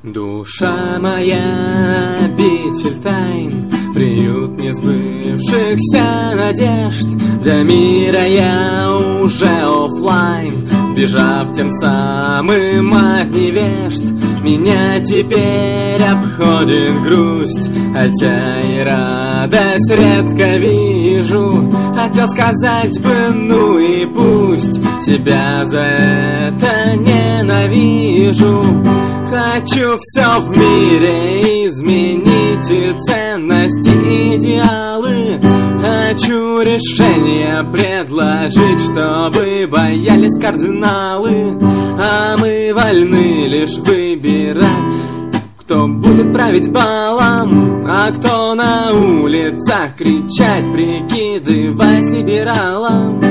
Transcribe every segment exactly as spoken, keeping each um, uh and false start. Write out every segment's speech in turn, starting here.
Душа моя, обитель тайн, приют несбывшихся надежд. Для мира я уже оффлайн, сбежав тем самым от невежд. Меня теперь обходит грусть, хотя и радость редко вижу. Хотел сказать бы, ну и пусть, себя за это ненавижу. Хочу все в мире изменить, и ценности, идеалы. Хочу решение предложить, чтобы боялись кардиналы. А мы вольны лишь выбирать, кто будет править балом, а кто на улицах кричать, прикидываясь либералом.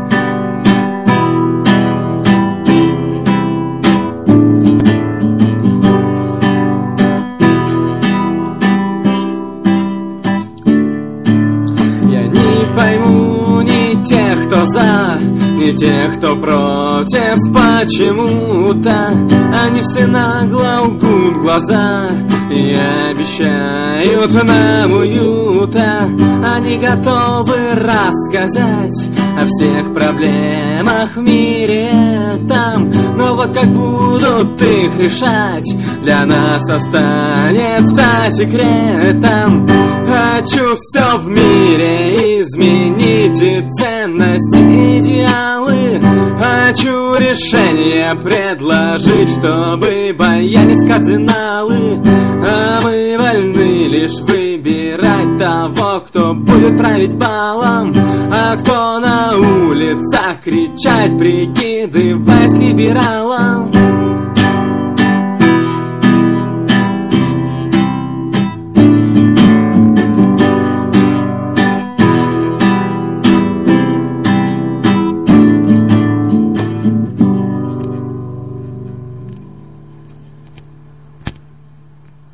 Пойму ни тех, кто за, ни тех, кто против почему-то. Они все нагло лгут глаза и обещают нам уюта. Они готовы рассказать о всех проблемах в мире там, но вот как будут их решать, для нас останется секретом. Хочу все в мире изменить, и ценности, идеалы. Хочу решение предложить, чтобы боялись кардиналы. А мы вольны лишь выбирать того, кто будет править балом, а кто на улицах кричать, прикидываясь либералом.